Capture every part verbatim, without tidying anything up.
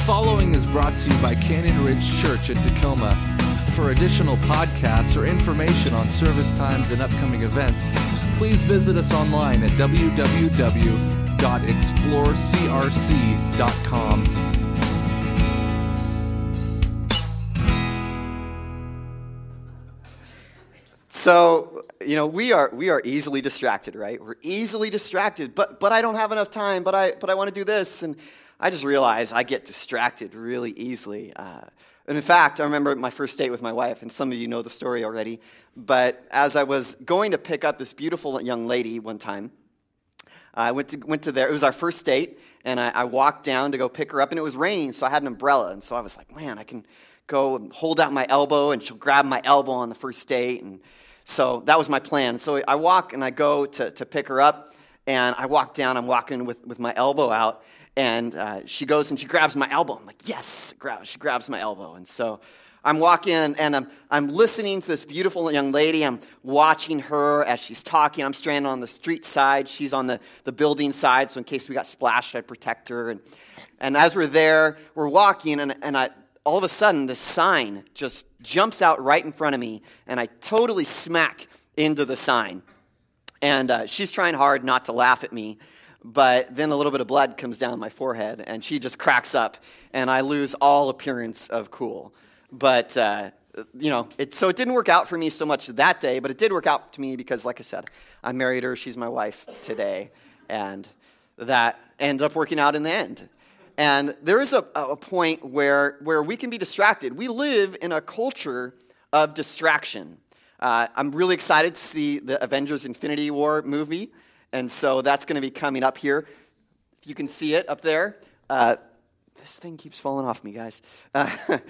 following is brought to you by Canyon Ridge Church in Tacoma. For additional podcasts or information on service times and upcoming events, please visit us online at w w w dot explore c r c dot com. So, you know, we are we are easily distracted, right? We're easily distracted, but but I don't have enough time, but I but I want to do this, and I just realize I get distracted really easily. Uh, and in fact, I remember my first date with my wife, and some of you know the story already, but as I was going to pick up this beautiful young lady one time, I went to went to there. It was our first date, and I, I walked down to go pick her up, and it was raining, so I had an umbrella, and so I was like, man, I can go and hold out my elbow, and she'll grab my elbow on the first date, and so that was my plan. So I walk and I go to, to pick her up, and I walk down. I'm walking with, with my elbow out, and uh, she goes and she grabs my elbow. I'm like, yes, grab. She grabs my elbow. And so I'm walking, and I'm I'm listening to this beautiful young lady. I'm watching her as she's talking. I'm stranded on the street side. She's on the, the building side, so in case we got splashed, I'd protect her. And and as we're there, we're walking, and, and I all of a sudden, this sign just jumps out right in front of me, and I totally smack into the sign. And uh, she's trying hard not to laugh at me, but then a little bit of blood comes down my forehead, and she just cracks up, and I lose all appearance of cool. But, uh, you know, it, so it didn't work out for me so much that day, but it did work out to me because, like I said, I married her. She's my wife today, and that ended up working out in the end. And there is a, a point where, where we can be distracted. We live in a culture of distraction. Uh, I'm really excited to see the Avengers Infinity War movie, and so that's going to be coming up here. If you can see it up there. Uh, this thing keeps falling off me, guys. Uh,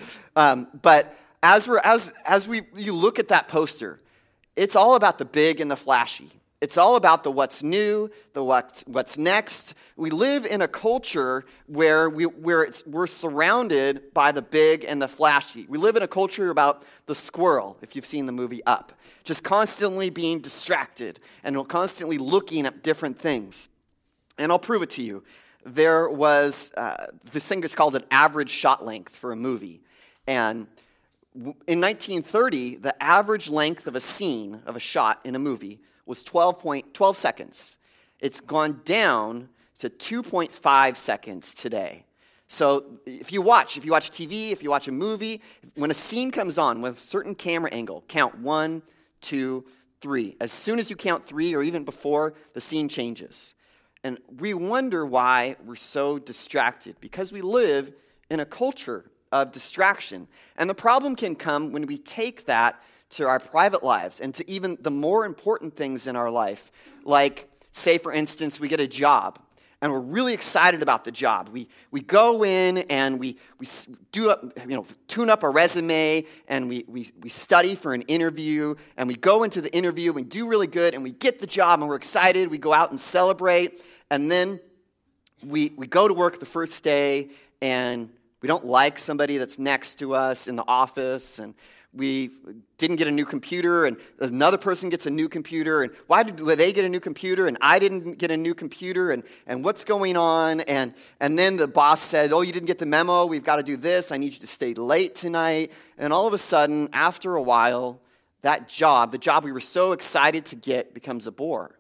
um, but as we're as as we you look at that poster, it's all about the big and the flashy. It's all about the what's new, the what's, what's next. We live in a culture where, we, where it's, we're surrounded by the big and the flashy. We live in a culture about the squirrel, if you've seen the movie Up, just constantly being distracted and constantly looking at different things. And I'll prove it to you. There was, uh, this thing is called an average shot length for a movie. And in nineteen thirty, the average length of a scene, of a shot in a movie, was twelve, point, twelve seconds. It's gone down to two point five seconds today. So if you watch, if you watch T V, if you watch a movie, when a scene comes on with a certain camera angle, count one, two, three. As soon as you count three or even before, the scene changes. And we wonder why we're so distracted, because we live in a culture of distraction. And the problem can come when we take that to our private lives and to even the more important things in our life. Like, say, for instance, we get a job, and we're really excited about the job. We we go in and we we do a, you know tune up a resume, and we, we we study for an interview, and we go into the interview, and we do really good, and we get the job, and we're excited. We go out and celebrate, and then we we go to work the first day, and we don't like somebody that's next to us in the office, and we didn't get a new computer, and another person gets a new computer, and why did they get a new computer, and I didn't get a new computer, and, and what's going on? And, and then the boss said, oh, you didn't get the memo, we've got to do this, I need you to stay late tonight. And all of a sudden, after a while, that job, the job we were so excited to get, becomes a bore.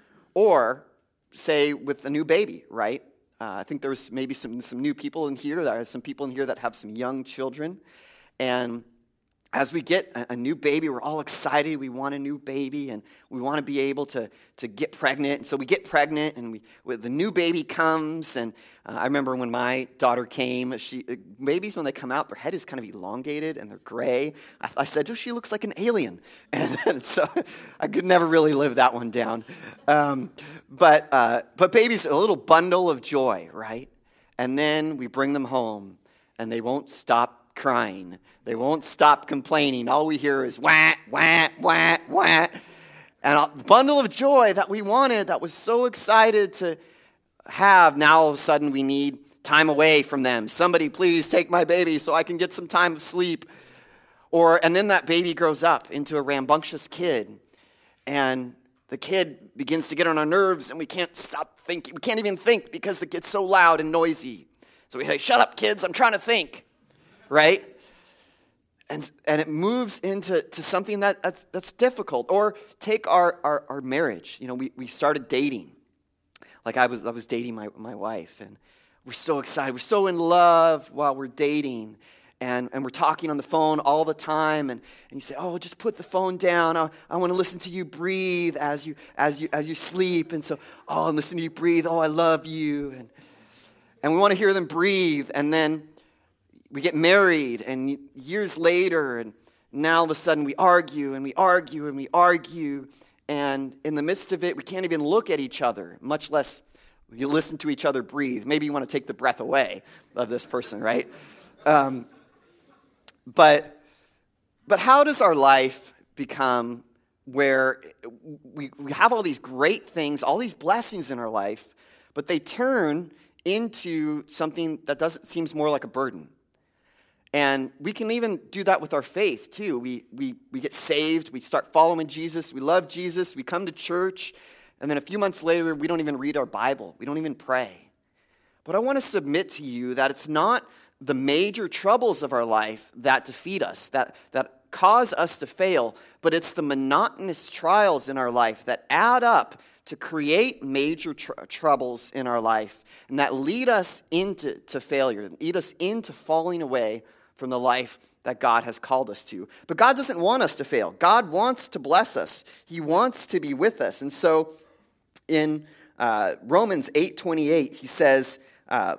Or, say, with a new baby, right? Uh, I think there's maybe some, some new people in here, there are some people in here that have some young children, and as we get a new baby, we're all excited. We want a new baby, and we want to be able to, to get pregnant. And so we get pregnant, and we the new baby comes. And uh, I remember when my daughter came, she babies, when they come out, their head is kind of elongated, and they're gray. I, I said, oh, she looks like an alien. And, and so I could never really live that one down. Um, but, uh, but babies, a little bundle of joy, right? And then we bring them home, and they won't stop crying. They won't stop complaining. All we hear is wah, wah, wah, wah. And a bundle of joy that we wanted, that was so excited to have, now all of a sudden we need time away from them. Somebody please take my baby so I can get some time of sleep. Or, and then that baby grows up into a rambunctious kid. And the kid begins to get on our nerves, and we can't stop thinking. We can't even think because it gets so loud and noisy. So we say, shut up, kids, I'm trying to think, right? And, and it moves into to something that, that's, that's difficult. Or take our, our, our marriage. You know, we, we started dating. Like I was I was dating my, my wife, and we're so excited. We're so in love while we're dating. And, and we're talking on the phone all the time, and, and you say, oh, just put the phone down. I, I want to listen to you breathe as you as you as you sleep. And so, oh, I'm listening to you breathe. Oh, I love you. And and we want to hear them breathe. And then we get married, and years later, and now all of a sudden we argue and we argue and we argue. And in the midst of it, we can't even look at each other, much less you listen to each other breathe. Maybe you want to take the breath away of this person, right? Um, But but how does our life become where we, we have all these great things, all these blessings in our life, but they turn into something that doesn't seems more like a burden? And we can even do that with our faith too. We we we get saved, we start following Jesus, we love Jesus, we come to church, and then a few months later we don't even read our Bible, we don't even pray. But I want to submit to you that it's not the major troubles of our life that defeat us, that, that cause us to fail, but it's the monotonous trials in our life that add up to create major tr- troubles in our life, and that lead us into to failure, lead us into falling away from the life that God has called us to. But God doesn't want us to fail. God wants to bless us. He wants to be with us. And so in uh, Romans eight twenty-eight, he says, uh,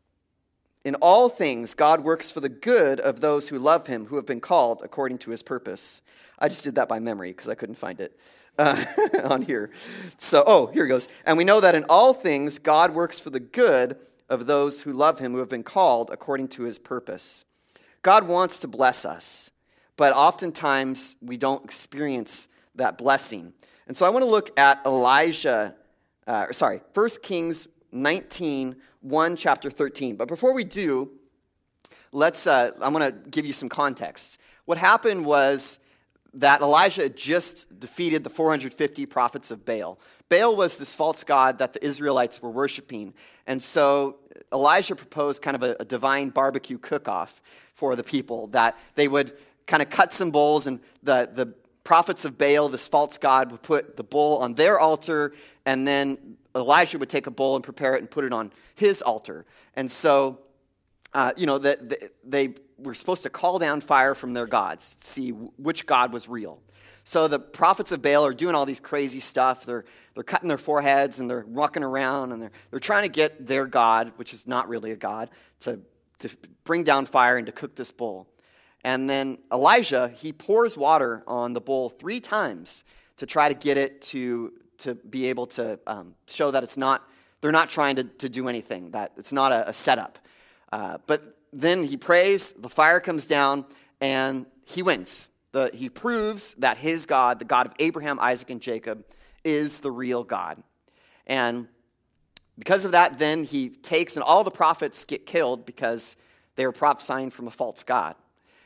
in all things, God works for the good of those who love him, who have been called according to his purpose. I just did that by memory because I couldn't find it uh, on here. So, oh, here it goes. And we know that in all things, God works for the good of those who love him, who have been called according to his purpose. God wants to bless us, but oftentimes we don't experience that blessing. And so I want to look at Elijah, uh, sorry, First Kings nineteen, one, chapter thirteen. But before we do, let's. Uh, I'm going to give you some context. What happened was that Elijah had just defeated the four hundred fifty prophets of Baal. Baal was this false god that the Israelites were worshiping. And so Elijah proposed kind of a, a divine barbecue cook-off for the people, that they would kind of cut some bulls, and the, the prophets of Baal, this false god, would put the bull on their altar, and then Elijah would take a bull and prepare it and put it on his altar. And so, uh, you know, the, the, they were supposed to call down fire from their gods to see which god was real. So the prophets of Baal are doing all these crazy stuff. They're they're cutting their foreheads, and they're walking around, and they're they're trying to get their god, which is not really a god, to, to bring down fire and to cook this bull. And then Elijah, he pours water on the bull three times to try to get it to to be able to um, show that it's not, they're not trying to, to do anything, that it's not a, a setup. Uh, but then he prays, the fire comes down, and he wins. The, he proves that his God, the God of Abraham, Isaac, and Jacob, is the real God. And because of that, then he takes, and all the prophets get killed because they were prophesying from a false god.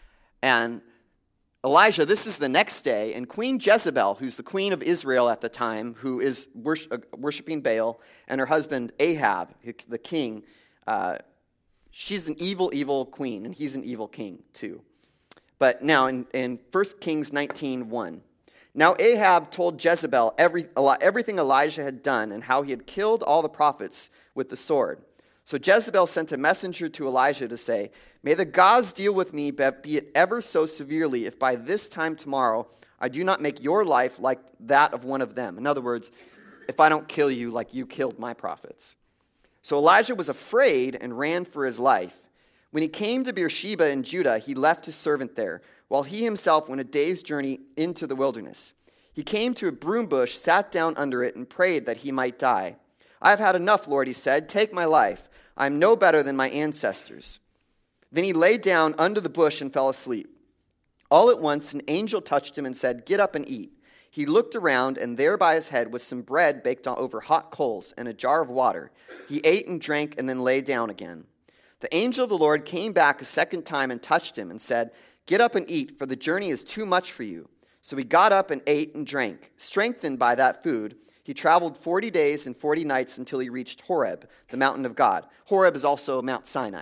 And Elijah, this is the next day, and Queen Jezebel, who's the queen of Israel at the time, who is worshiping Baal, and her husband Ahab, the king, uh, she's an evil, evil queen, and he's an evil king too. But now in, in First Kings nineteen, one, now Ahab told Jezebel every, everything Elijah had done and how he had killed all the prophets with the sword. So Jezebel sent a messenger to Elijah to say, may the gods deal with me, be it ever so severely, if by this time tomorrow I do not make your life like that of one of them. In other words, if I don't kill you like you killed my prophets. So Elijah was afraid and ran for his life. When he came to Beersheba in Judah, he left his servant there, while he himself went a day's journey into the wilderness. He came to a broom bush, sat down under it, and prayed that he might die. I have had enough, Lord, he said. Take my life. I am no better than my ancestors. Then he lay down under the bush and fell asleep. All at once an angel touched him and said, get up and eat. He looked around, and there by his head was some bread baked over hot coals and a jar of water. He ate and drank and then lay down again. The angel of the Lord came back a second time and touched him and said, get up and eat, for the journey is too much for you. So he got up and ate and drank. Strengthened by that food, He traveled forty days and forty nights until he reached Horeb, the mountain of God. Horeb is also Mount Sinai.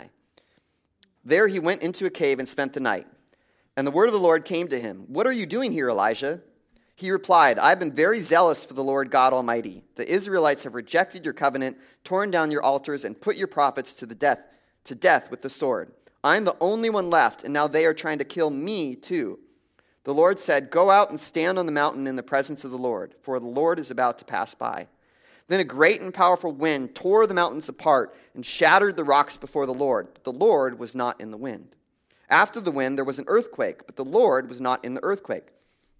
There he went into a cave and spent the night. And the word of the Lord came to him. "What are you doing here, Elijah?" He replied, "I have been very zealous for the Lord God Almighty. The Israelites have rejected your covenant, torn down your altars, and put your prophets to the death, to death with the sword. I am the only one left, and now they are trying to kill me too." The Lord said, "Go out and stand on the mountain in the presence of the Lord, for the Lord is about to pass by." Then a great and powerful wind tore the mountains apart and shattered the rocks before the Lord, but the Lord was not in the wind. After the wind there was an earthquake, but the Lord was not in the earthquake.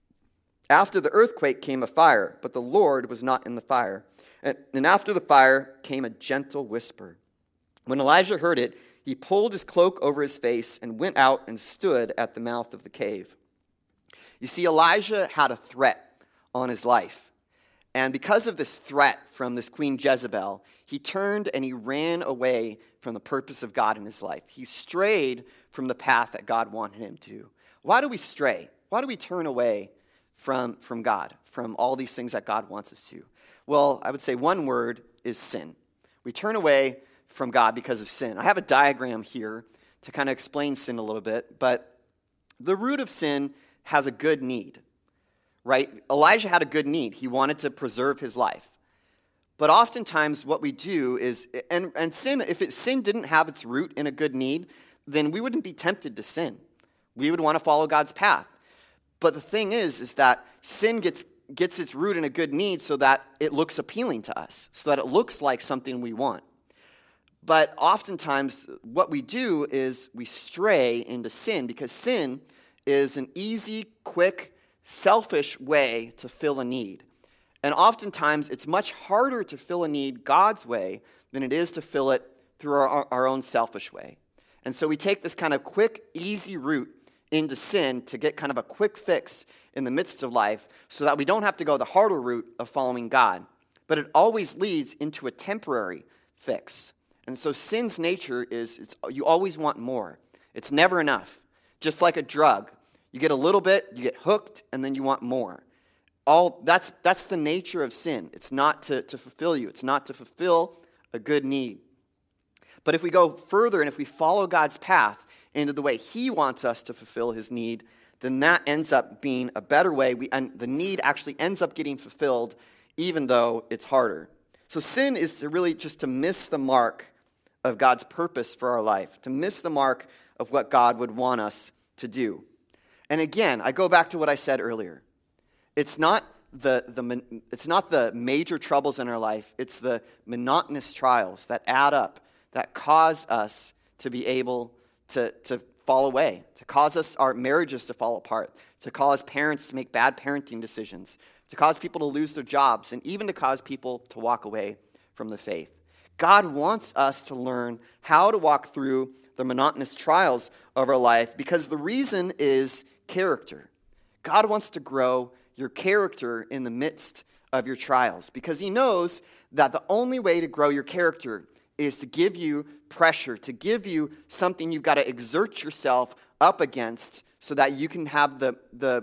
After the earthquake came a fire, but the Lord was not in the fire. And, and after the fire came a gentle whisper. When Elijah heard it, he pulled his cloak over his face and went out and stood at the mouth of the cave. You see, Elijah had a threat on his life. And because of this threat from this Queen Jezebel, he turned and he ran away from the purpose of God in his life. He strayed from the path that God wanted him to. Why do we stray? Why do we turn away from, from God, from all these things that God wants us to? Well, I would say one word is sin. We turn away from God because of sin. I have a diagram here to kind of explain sin a little bit, but the root of sin has a good need, right? Elijah had a good need. He wanted to preserve his life. But oftentimes what we do is, and, and sin, if it, sin didn't have its root in a good need, then we wouldn't be tempted to sin. We would want to follow God's path. But the thing is, is that sin gets, gets its root in a good need so that it looks appealing to us, so that it looks like something we want. But oftentimes what we do is we stray into sin because sin is an easy, quick, selfish way to fill a need. And oftentimes, it's much harder to fill a need God's way than it is to fill it through our, our own selfish way. And so we take this kind of quick, easy route into sin to get kind of a quick fix in the midst of life so that we don't have to go the harder route of following God. But it always leads into a temporary fix. And so sin's nature is it's, you always want more. It's never enough. Just like a drug. You get a little bit, you get hooked, and then you want more. All that's that's the nature of sin. It's not to, to fulfill you. It's not to fulfill a good need. But if we go further and if we follow God's path into the way he wants us to fulfill his need, then that ends up being a better way. We, and the need actually ends up getting fulfilled even though it's harder. So sin is to really just to miss the mark of God's purpose for our life, to miss the mark of what God would want us to do. And again, I go back to what I said earlier. It's not the, the it's not the major troubles in our life. It's the monotonous trials that add up, that cause us to be able to, to fall away, to cause us our marriages to fall apart, to cause parents to make bad parenting decisions, to cause people to lose their jobs, and even to cause people to walk away from the faith. God wants us to learn how to walk through the monotonous trials of our life because the reason is character. God wants to grow your character in the midst of your trials because he knows that the only way to grow your character is to give you pressure, to give you something you've got to exert yourself up against so that you can have the, the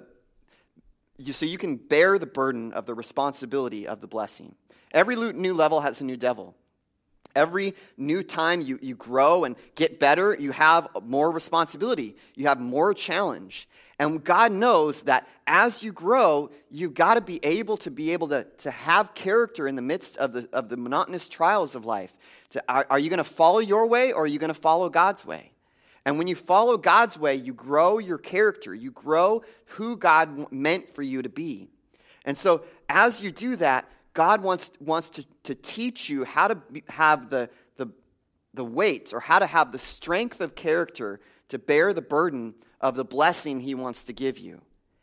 you, so you can bear the burden of the responsibility of the blessing. Every new level has a new devil. Every new time you, you grow and get better, you have more responsibility. You have more challenge. And God knows that as you grow, you've got to be able to be able to, to have character in the midst of the, of the monotonous trials of life. To, are, are you going to follow your way or are you going to follow God's way? And when you follow God's way, you grow your character. You grow who God meant for you to be. And so as you do that, God wants, wants to, to teach you how to be, have the, the, the weight or how to have the strength of character to bear the burden of the blessing he wants to give you.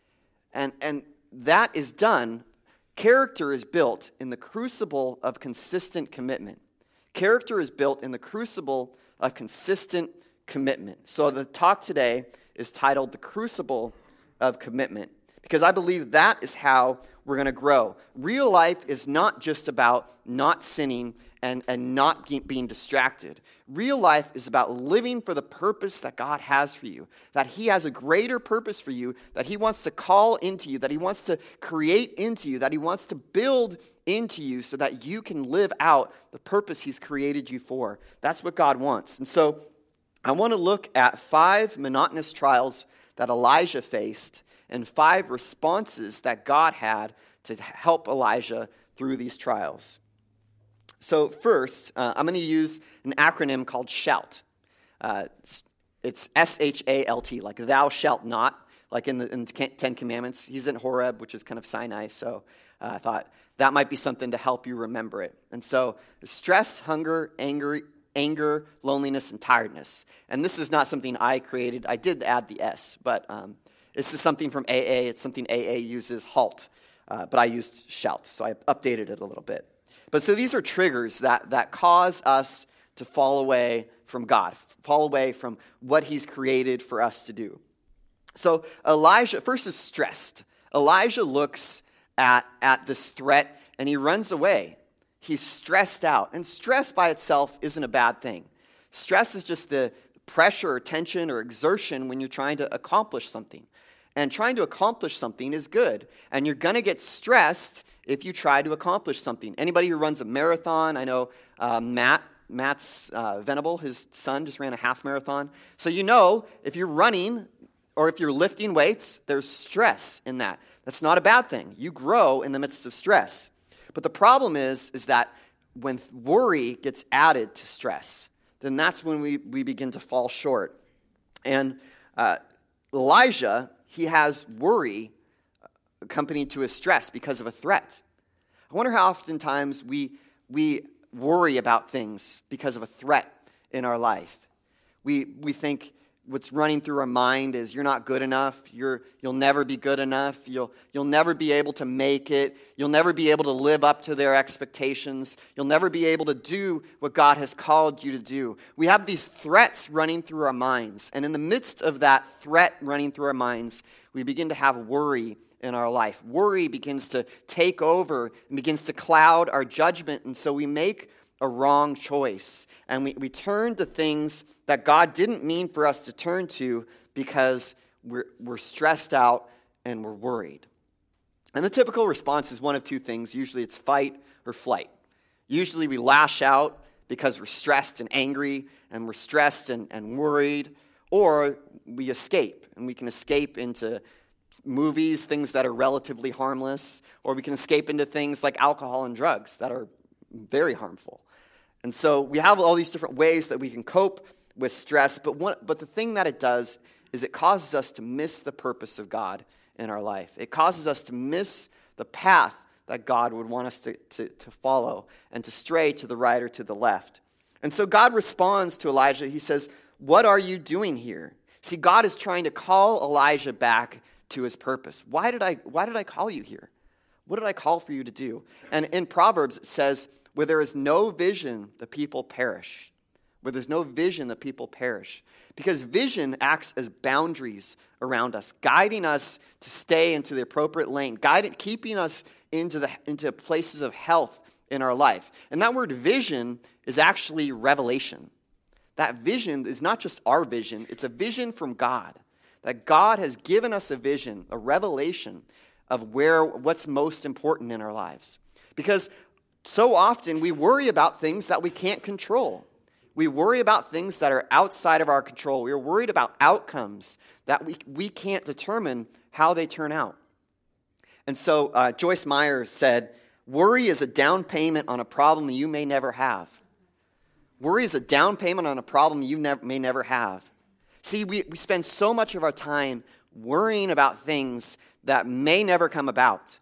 And, and that is done, character is built in the crucible of consistent commitment. Character is built in the crucible of consistent commitment. So the talk today is titled The Crucible of Commitment, because I believe that is how we're going to grow. Real life is not just about not sinning and, and not being distracted. Real life is about living for the purpose that God has for you, that he has a greater purpose for you, that he wants to call into you, that he wants to create into you, that he wants to build into you so that you can live out the purpose he's created you for. That's what God wants. And so I want to look at five monotonous trials that Elijah faced and five responses that God had to help Elijah through these trials. So first, uh, I'm going to use an acronym called SHALT. Uh, it's, it's S H A L T, like thou shalt not, like in the, in the Ten Commandments. He's in Horeb, which is kind of Sinai, so uh, I thought that might be something to help you remember it. And so stress, hunger, anger, anger, loneliness, and tiredness. And this is not something I created. I did add the S, but um, this is something from A A. It's something A A uses, HALT, uh, but I used SHALT, so I updated it a little bit. But so these are triggers that, that cause us to fall away from God, fall away from what he's created for us to do. So Elijah, first is stressed. Elijah looks at, at this threat and he runs away. He's stressed out. And stress by itself isn't a bad thing. Stress is just the pressure or tension or exertion when you're trying to accomplish something. And trying to accomplish something is good. And you're going to get stressed if you try to accomplish something. Anybody who runs a marathon, I know uh, Matt, Matt's uh, Venable, his son, just ran a half marathon. So you know if you're running or if you're lifting weights, there's stress in that. That's not a bad thing. You grow in the midst of stress. But the problem is, is that when worry gets added to stress, then that's when we, we begin to fall short. And uh, Elijah, he has worry accompanied to his stress because of a threat. I wonder how oftentimes we we worry about things because of a threat in our life. We we think what's running through our mind is you're not good enough, you're you'll never be good enough, you'll you'll never be able to make it, you'll never be able to live up to their expectations, you'll never be able to do what God has called you to do. We have these threats running through our minds, and in the midst of that threat running through our minds, we begin to have worry in our life. Worry begins to take over and begins to cloud our judgment, and so we make a wrong choice. And we, we turn to things that God didn't mean for us to turn to because we're, we're stressed out and we're worried. And the typical response is one of two things. Usually it's fight or flight. Usually we lash out because we're stressed and angry and we're stressed and, and worried, or we escape, and we can escape into movies, things that are relatively harmless, or we can escape into things like alcohol and drugs that are very harmful. And so we have all these different ways that we can cope with stress, but one, but the thing that it does is it causes us to miss the purpose of God in our life. It causes us to miss the path that God would want us to, to, to follow and to stray to the right or to the left. And so God responds to Elijah. He says, "What are you doing here?" See, God is trying to call Elijah back to his purpose. Why did I, why did I call you here? What did I call for you to do? And in Proverbs it says, where there is no vision, the people perish. Where there's no vision, the people perish. Because vision acts as boundaries around us, guiding us to stay into the appropriate lane, guiding, keeping us into the into places of health in our life. And that word vision is actually revelation. That vision is not just our vision, it's a vision from God. That God has given us a vision, a revelation of where what's most important in our lives. Because so often we worry about things that we can't control. We worry about things that are outside of our control. We are worried about outcomes that we, we can't determine how they turn out. And so uh, Joyce Meyer said, worry is a down payment on a problem you may never have. Worry is a down payment on a problem you ne- may never have. See, we, we spend so much of our time worrying about things that may never come about.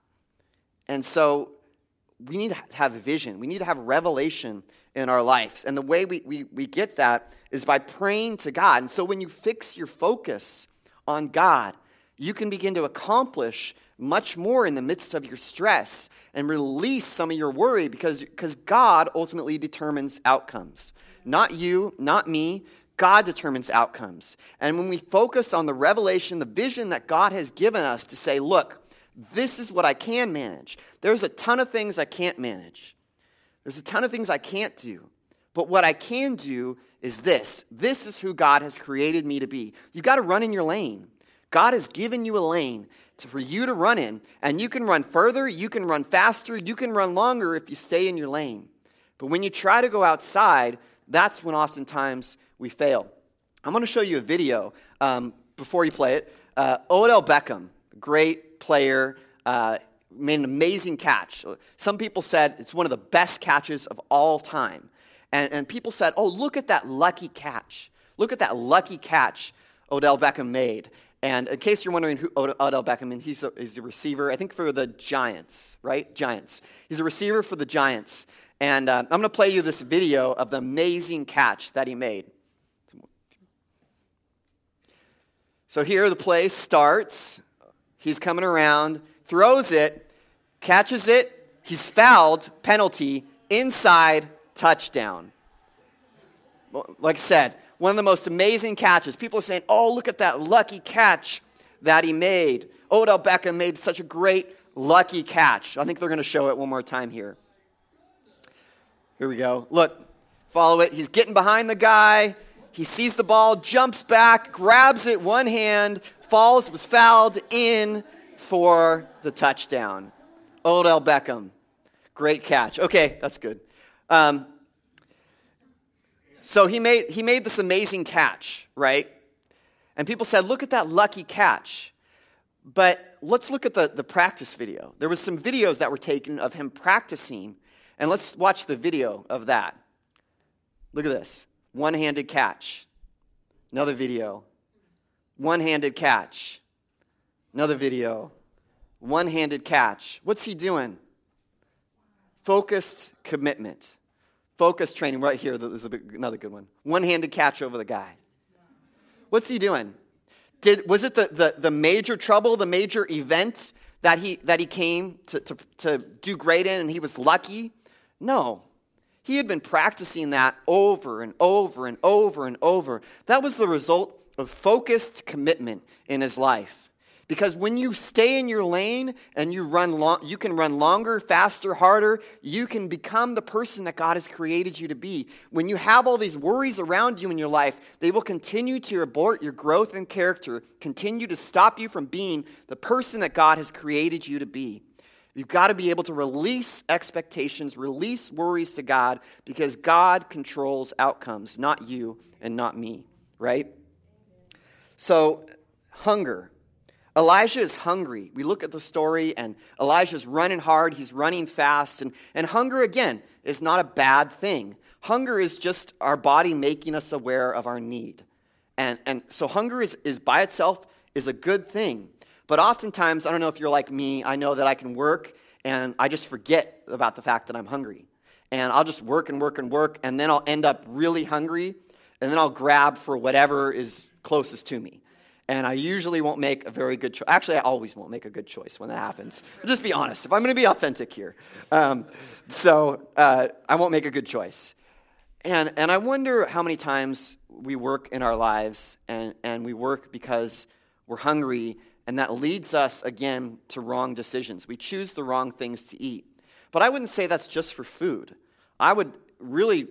And so we need to have vision. We need to have revelation in our lives. And the way we, we, we get that is by praying to God. And so when you fix your focus on God, you can begin to accomplish much more in the midst of your stress and release some of your worry because, because God ultimately determines outcomes. Not you, not me. God determines outcomes. And when we focus on the revelation, the vision that God has given us to say, look, this is what I can manage. There's a ton of things I can't manage. There's a ton of things I can't do. But what I can do is this. This is who God has created me to be. You've got to run in your lane. God has given you a lane to, for you to run in, and you can run further, you can run faster, you can run longer if you stay in your lane. But when you try to go outside, that's when oftentimes we fail. I'm going to show you a video um, before you play it. Uh, Odell Beckham, great player, uh, made an amazing catch. Some people said it's one of the best catches of all time. And, and people said, oh, look at that lucky catch. Look at that lucky catch Odell Beckham made. And in case you're wondering who Odell Beckham is, he's a, he's a receiver, I think for the Giants, right? Giants. He's a receiver for the Giants. And uh, I'm going to play you this video of the amazing catch that he made. So here the play starts. He's coming around, throws it, catches it. He's fouled, penalty, inside, touchdown. Like I said, one of the most amazing catches. People are saying, oh, look at that lucky catch that he made. Odell Beckham made such a great lucky catch. I think they're going to show it one more time here. Here we go. Look, follow it. He's getting behind the guy. He sees the ball, jumps back, grabs it one hand, falls, was fouled, in for the touchdown. Odell Beckham. Great catch. Okay, that's good. Um, so he made he made this amazing catch, right? And people said, look at that lucky catch. But let's look at the, the practice video. There was some videos that were taken of him practicing, and let's watch the video of that. Look at this. One-handed catch. Another video. One-handed catch. Another video. One-handed catch. What's he doing? Focused commitment. Focused training right here. This is a big, another good one. One-handed catch over the guy. What's he doing? Did was it the, the, the major trouble, the major event that he that he came to, to, to do great in and he was lucky? No. He had been practicing that over and over and over and over. That was the result of focused commitment in his life. Because when you stay in your lane and you run long, you can run longer, faster, harder, you can become the person that God has created you to be. When you have all these worries around you in your life, they will continue to abort your growth and character, continue to stop you from being the person that God has created you to be. You've got to be able to release expectations, release worries to God, because God controls outcomes, not you and not me, right? So, hunger. Elijah is hungry. We look at the story, and Elijah's running hard. He's running fast. And, and hunger, again, is not a bad thing. Hunger is just our body making us aware of our need. And, and so hunger is, is by itself is a good thing. But oftentimes, I don't know if you're like me, I know that I can work, and I just forget about the fact that I'm hungry. And I'll just work and work and work, and then I'll end up really hungry, and then I'll grab for whatever is closest to me. And I usually won't make a very good choice. Actually, I always won't make a good choice when that happens. But just be honest, if I'm going to be authentic here. Um, so uh, I won't make a good choice. And and I wonder how many times we work in our lives, and, and we work because we're hungry, and that leads us, again, to wrong decisions. We choose the wrong things to eat. But I wouldn't say that's just for food. I would really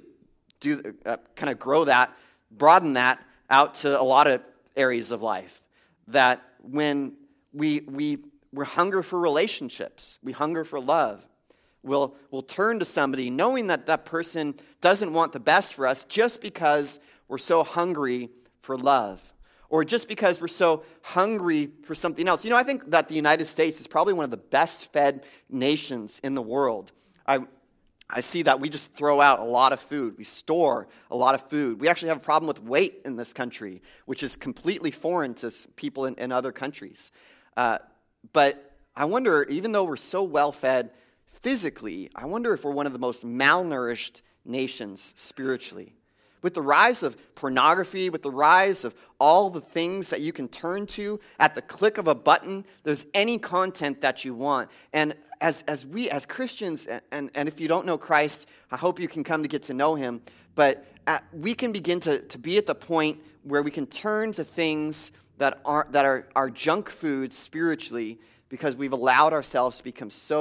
do uh, kind of grow that, broaden that out to a lot of areas of life, that when we we we hunger for relationships, we hunger for love, we'll we'll turn to somebody knowing that that person doesn't want the best for us just because we're so hungry for love, or just because we're so hungry for something else. You know, I think that the United States is probably one of the best fed nations in the world. I I see that we just throw out a lot of food. We store a lot of food. We actually have a problem with weight in this country, which is completely foreign to people in, in other countries. Uh, but I wonder, even though we're so well-fed physically, I wonder if we're one of the most malnourished nations spiritually. With the rise of pornography, with the rise of all the things that you can turn to at the click of a button, there's any content that you want. And as as we, as Christians, and, and, and if you don't know Christ, I hope you can come to get to know him, but at, we can begin to, to be at the point where we can turn to things that are, that are, are junk food spiritually, because we've allowed ourselves to become so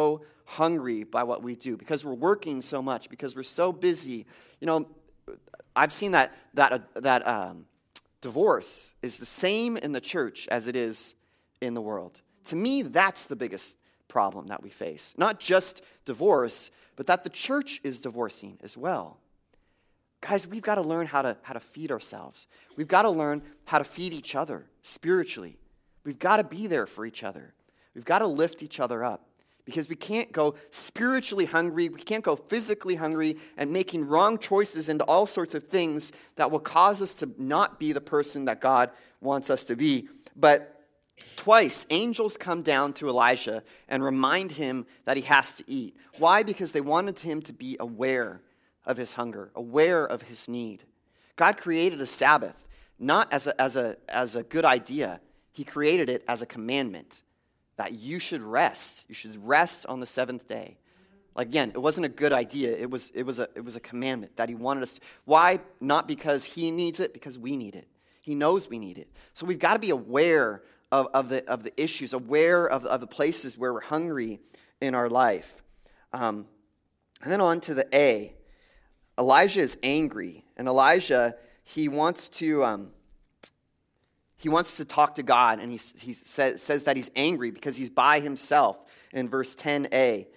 hungry by what we do, because we're working so much, because we're so busy. You know, I've seen that that uh, that um, divorce is the same in the church as it is in the world. To me, that's the biggest problem that we face. Not just divorce, but that the church is divorcing as well. Guys, we've got to learn how to, how to feed ourselves. We've got to learn how to feed each other spiritually. We've got to be there for each other. We've got to lift each other up, because we can't go spiritually hungry, we can't go physically hungry and making wrong choices into all sorts of things that will cause us to not be the person that God wants us to be. But twice, angels come down to Elijah and remind him that he has to eat. Why? Because they wanted him to be aware of his hunger, aware of his need. God created a Sabbath not as a, as a, as a good idea. He created it as a commandment that you should rest. You should rest on the seventh day. Again, it wasn't a good idea. It was, it was, a, it was a commandment that he wanted us to. Why? Not because he needs it, because we need it. He knows we need it. So we've got to be aware of, of, the, of the issues, aware of, of the places where we're hungry in our life. Um, and then on to the A. Elijah is angry, and Elijah, he wants to um, he wants to talk to God, and he, he says, says that he's angry because he's by himself. In verse ten a,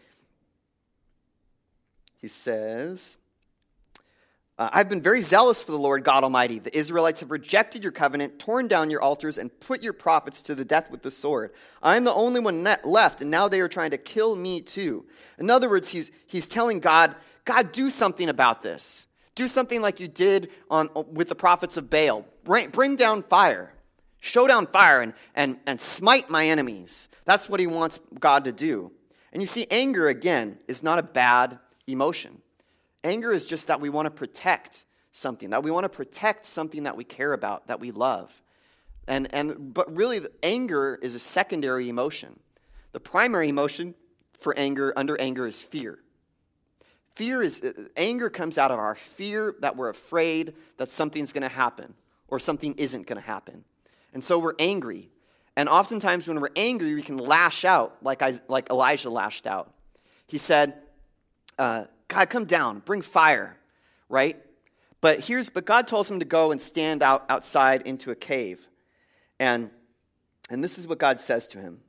he says, uh, I've been very zealous for the Lord God Almighty. The Israelites have rejected your covenant, torn down your altars, and put your prophets to the death with the sword. I am the only one left, and now they are trying to kill me too. In other words, he's he's telling God, God, do something about this. Do something like you did on with the prophets of Baal. Bring, bring down fire. Show down fire and, and, and smite my enemies. That's what he wants God to do. And you see, anger, again, is not a bad emotion. Anger is just that we want to protect something, that we want to protect something that we care about, that we love. And, and but really, anger is a secondary emotion. The primary emotion for anger, under anger, is fear. Fear is, anger comes out of our fear that we're afraid that something's going to happen or something isn't going to happen. And so we're angry. And oftentimes when we're angry, we can lash out like, I, like Elijah lashed out. He said, uh, God, come down, bring fire, right? But here's, but God tells him to go and stand out outside into a cave. And, and this is what God says to him.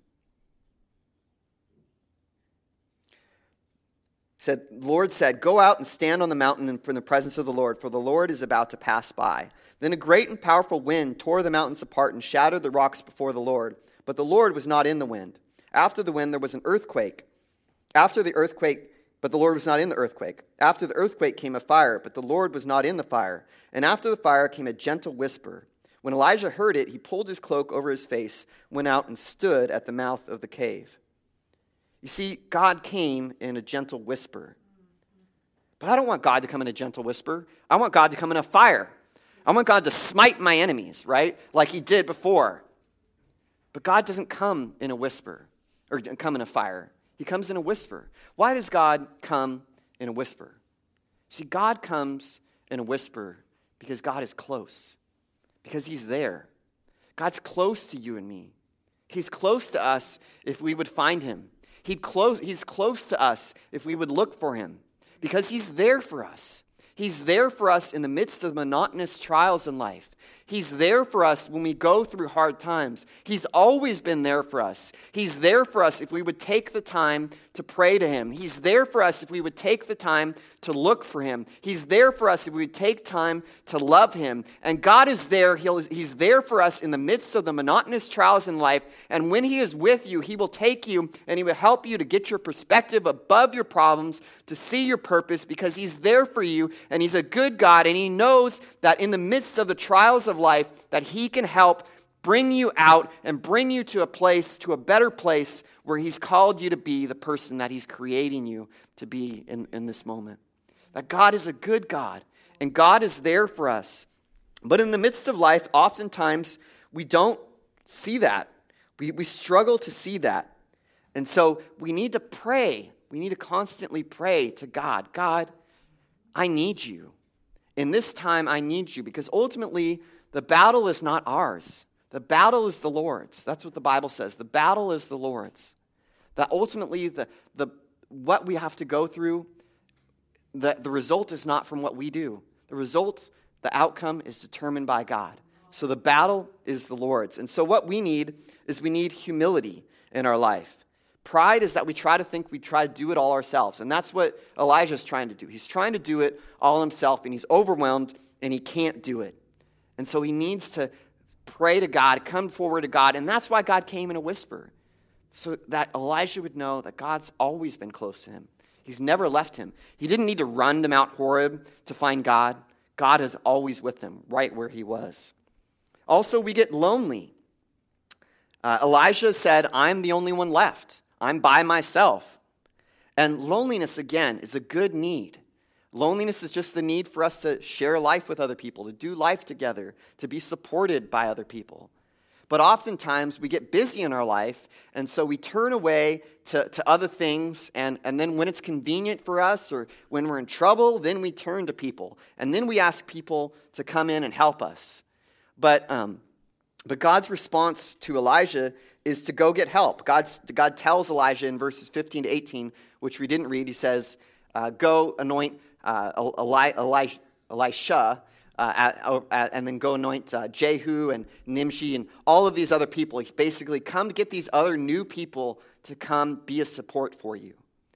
He said, the Lord said, go out and stand on the mountain in the presence of the Lord, for the Lord is about to pass by. Then a great and powerful wind tore the mountains apart and shattered the rocks before the Lord. But the Lord was not in the wind. After the wind, there was an earthquake. After the earthquake, but the Lord was not in the earthquake. After the earthquake came a fire, but the Lord was not in the fire. And after the fire came a gentle whisper. When Elijah heard it, he pulled his cloak over his face, went out and stood at the mouth of the cave. You see, God came in a gentle whisper. But I don't want God to come in a gentle whisper. I want God to come in a fire. I want God to smite my enemies, right? Like he did before. But God doesn't come in a whisper or come in a fire. He comes in a whisper. Why does God come in a whisper? See, God comes in a whisper because God is close. Because he's there. God's close to you and me. He's close to us if we would find him. He'd close, he's close to us if we would look for him, because he's there for us. He's there for us in the midst of monotonous trials in life. He's there for us when we go through hard times. He's always been there for us. He's there for us if we would take the time to pray to him. He's there for us if we would take the time to look for him. He's there for us if we would take time to love him. And God is there. He'll, he's there for us in the midst of the monotonous trials in life. And when he is with you, he will take you and he will help you to get your perspective above your problems, to see your purpose, because he's there for you and he's a good God, and he knows that in the midst of the trials of life that he can help bring you out and bring you to a place, to a better place where he's called you to be the person that he's creating you to be in, in this moment. That God is a good God, and God is there for us. But in the midst of life, oftentimes we don't see that. We, we struggle to see that. And so we need to pray. We need to constantly pray to God. God, I need you. In this time, I need you, because ultimately, the battle is not ours. The battle is the Lord's. That's what the Bible says. The battle is the Lord's. That ultimately, the, the what we have to go through, the, the result is not from what we do. The result, the outcome is determined by God. So the battle is the Lord's. And so what we need is we need humility in our life. Pride is that we try to think we try to do it all ourselves. And that's what Elijah's trying to do. He's trying to do it all himself, and he's overwhelmed, and he can't do it. And so he needs to pray to God, come forward to God, and that's why God came in a whisper, so that Elijah would know that God's always been close to him. He's never left him. He didn't need to run to Mount Horeb to find God. God is always with him, right where he was. Also, we get lonely. Uh, Elijah said, I'm the only one left. I'm by myself. And loneliness, again, is a good need. Loneliness is just the need for us to share life with other people, to do life together, to be supported by other people. But oftentimes we get busy in our life, and so we turn away to, to other things, and, and then when it's convenient for us or when we're in trouble, then we turn to people. And then we ask people to come in and help us. But um, but God's response to Elijah is to go get help. God's, God tells Elijah in verses fifteen to eighteen, which we didn't read, he says, uh, go anoint uh, Eli, Eli, Elisha, uh, at, at, and then go anoint uh, Jehu and Nimshi and all of these other people. He's basically come to get these other new people to come be a support for you.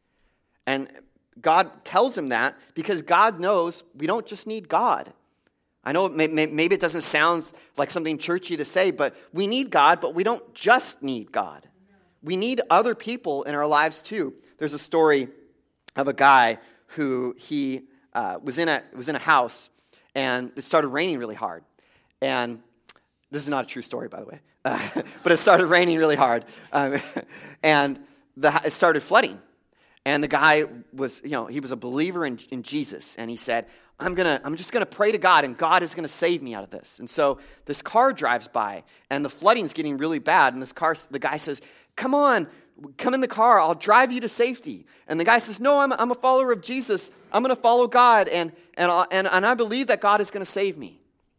And God tells him that because God knows we don't just need God. I know maybe it doesn't sound like something churchy to say, but we need God, but we don't just need God. We need other people in our lives too. There's a story of a guy who he uh, was in a was in a house, and it started raining really hard. And this is not a true story, by the way, uh, but it started raining really hard, um, and the, it started flooding. And the guy was, you know, he was a believer in, in Jesus, and he said, I'm gonna, I'm just gonna pray to God, and God is gonna save me out of this. And so this car drives by, and the flooding's getting really bad. And this car, the guy says, "Come on, come in the car. I'll drive you to safety." And the guy says, "No, I'm, I'm a follower of Jesus. I'm gonna follow God, and and and and I believe that God is gonna save me."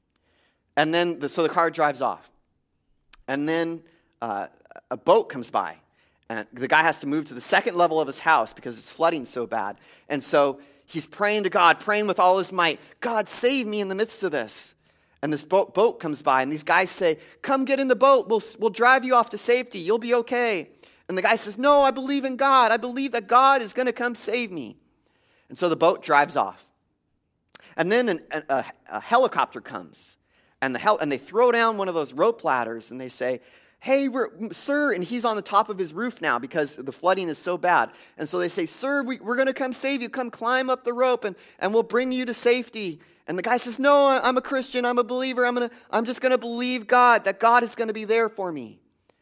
And then, the, so the car drives off, and then uh, a boat comes by, and the guy has to move to the second level of his house because it's flooding so bad, and so he's praying to God, praying with all his might. God, save me in the midst of this. And this boat, boat comes by, and these guys say, "Come get in the boat. We'll, we'll drive you off to safety. You'll be okay." And the guy says, "No, I believe in God. I believe that God is going to come save me." And so the boat drives off. And then an, a, a helicopter comes, and, the hel- and they throw down one of those rope ladders, and they say, "Hey, we're, sir," and he's on the top of his roof now because the flooding is so bad. And so they say, "Sir, we, we're going to come save you. Come climb up the rope, and, and we'll bring you to safety." And the guy says, "No, I'm a Christian. I'm a believer. I'm gonna, I'm just going to believe God, that God is going to be there for me."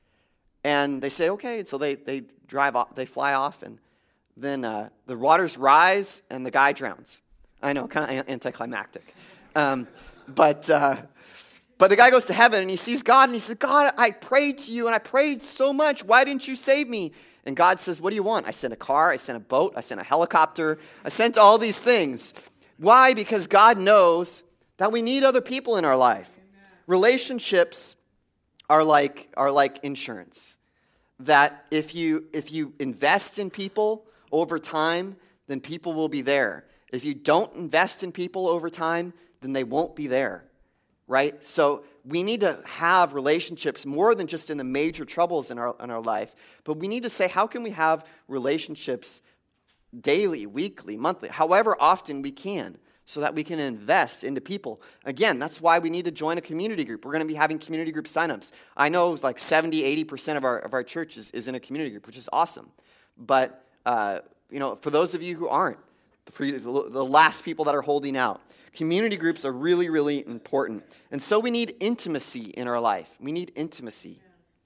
And they say, "Okay." And so they, they drive off, they fly off, and then uh, the waters rise, and the guy drowns. I know, kind of anticlimactic. Um, but... Uh, But the guy goes to heaven, and he sees God, and he says, "God, I prayed to you, and I prayed so much. Why didn't you save me?" And God says, "What do you want? I sent a car, I sent a boat, I sent a helicopter, I sent all these things." Why? Because God knows that we need other people in our life. Amen. Relationships are like are like insurance. That if you if you invest in people over time, then people will be there. If you don't invest in people over time, then they won't be there. Right? So we need to have relationships more than just in the major troubles in our in our life, but we need to say, how can we have relationships daily, weekly, monthly, however often we can, so that we can invest into people. Again, that's why we need to join a community group. We're going to be having community group signups. I know like seventy, eighty percent of our of our church is, is in a community group, which is awesome. But uh, you know, for those of you who aren't, for you, the last people that are holding out, community groups are really, really important. And so we need intimacy in our life. We need intimacy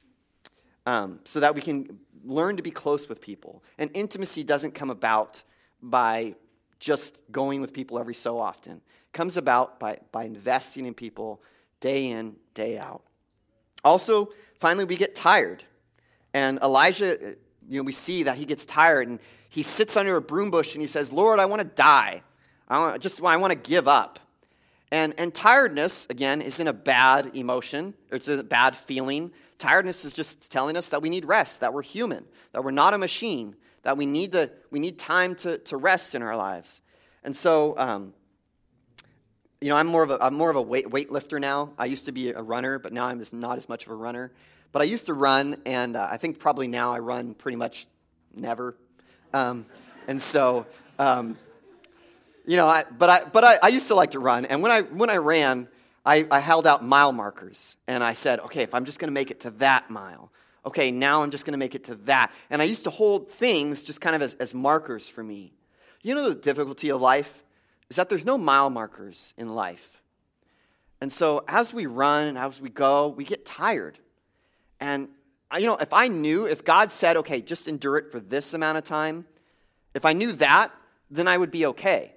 um, so that we can learn to be close with people. And intimacy doesn't come about by just going with people every so often. It comes about by, by investing in people day in, day out. Also, finally, we get tired. And Elijah, you know, we see that he gets tired, and he sits under a broom bush, and he says, "Lord, I want to die. I want, just I want to give up." And and tiredness, again, isn't a bad emotion. It's a bad feeling. Tiredness is just telling us that we need rest, that we're human, that we're not a machine, that we need to we need time to, to rest in our lives. And so, um, you know, I'm more of a I'm more of a weight weightlifter now. I used to be a runner, but now I'm just not as much of a runner. But I used to run, and uh, I think probably now I run pretty much never. Um, and so, um, you know, I, but I but I, I used to like to run, and when I when I ran, I, I held out mile markers, and I said, okay, if I'm just going to make it to that mile, okay, now I'm just going to make it to that. And I used to hold things just kind of as, as markers for me. You know, the difficulty of life is that there's no mile markers in life. And so as we run and as we go, we get tired. And, you know, if I knew, if God said, okay, just endure it for this amount of time, if I knew that, then I would be okay.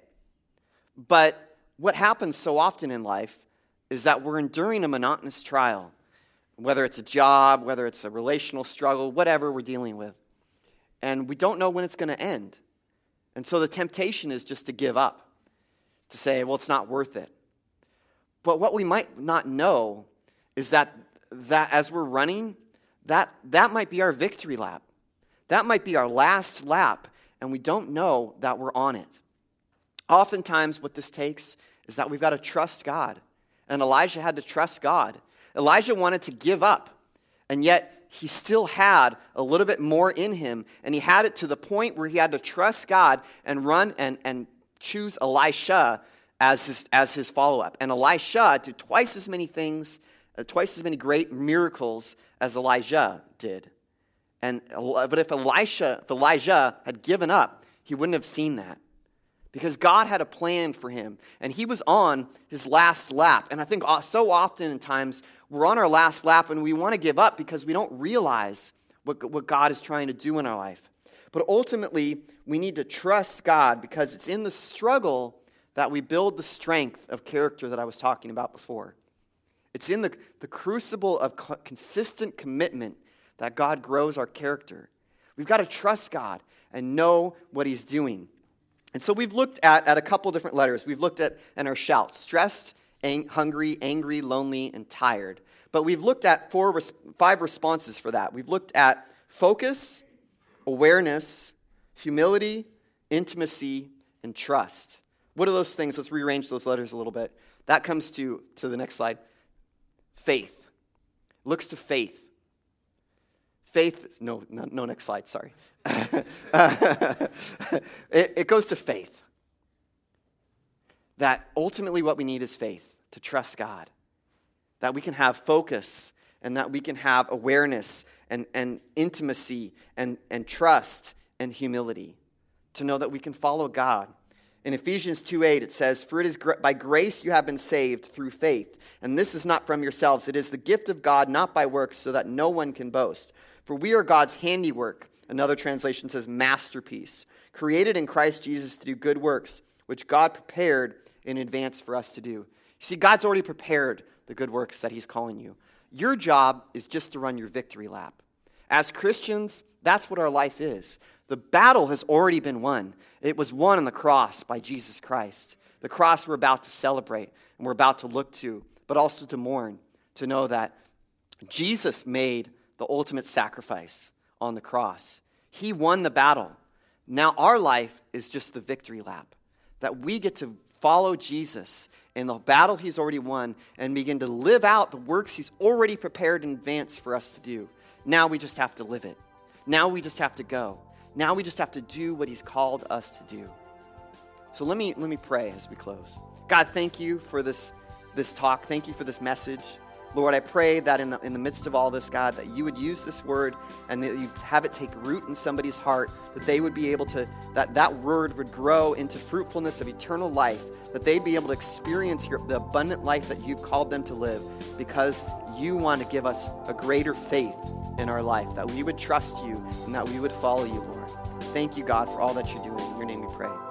But what happens so often in life is that we're enduring a monotonous trial, whether it's a job, whether it's a relational struggle, whatever we're dealing with. And we don't know when it's going to end. And so the temptation is just to give up, to say, well, it's not worth it. But what we might not know is that that as we're running, that, that might be our victory lap. That might be our last lap, and we don't know that we're on it. Oftentimes what this takes is that we've got to trust God. And Elijah had to trust God. Elijah wanted to give up, and yet he still had a little bit more in him, and he had it to the point where he had to trust God and run and, and choose Elisha as his, as his follow-up. And Elisha did twice as many things, uh, twice as many great miracles as Elijah did. And but if Elisha, if Elijah had given up, he wouldn't have seen that. Because God had a plan for him, and he was on his last lap. And I think so often in times, we're on our last lap, and we want to give up because we don't realize what, what God is trying to do in our life. But ultimately, we need to trust God, because it's in the struggle that we build the strength of character that I was talking about before. It's in the, the crucible of co- consistent commitment that God grows our character. We've got to trust God and know what he's doing. And so we've looked at, at a couple different letters. We've looked at in our shouts, stressed, ang- hungry, angry, lonely, and tired. But we've looked at four, res- five responses for that. We've looked at focus, awareness, humility, intimacy, and trust. What are those things? Let's rearrange those letters a little bit. That comes to, to the next slide. Faith. Looks to faith. Faith, no, no, no next slide, sorry. it, it goes to faith. That ultimately what we need is faith, to trust God. That we can have focus, and that we can have awareness and, and intimacy and, and trust and humility. To know that we can follow God. In Ephesians two eight, it says, "For it is gr- by grace you have been saved through faith. And this is not from yourselves. It is the gift of God, not by works, so that no one can boast. For we are God's handiwork." Another translation says masterpiece. "Created in Christ Jesus to do good works, which God prepared in advance for us to do." You see, God's already prepared the good works that he's calling you. Your job is just to run your victory lap. As Christians, that's what our life is. The battle has already been won. It was won on the cross by Jesus Christ. The cross we're about to celebrate and we're about to look to, but also to mourn, to know that Jesus made the ultimate sacrifice on the cross. He won the battle. Now our life is just the victory lap, that we get to follow Jesus in the battle he's already won and begin to live out the works he's already prepared in advance for us to do. Now we just have to live it. Now we just have to go. Now we just have to do what he's called us to do. So let me let me pray as we close. God, thank you for this, this talk. Thank you for this message. Lord, I pray that in the, in the midst of all this, God, that you would use this word and that you'd have it take root in somebody's heart, that they would be able to, that that word would grow into fruitfulness of eternal life, that they'd be able to experience your, the abundant life that you've called them to live, because you want to give us a greater faith in our life, that we would trust you and that we would follow you, Lord. Thank you, God, for all that you're doing. In your name we pray.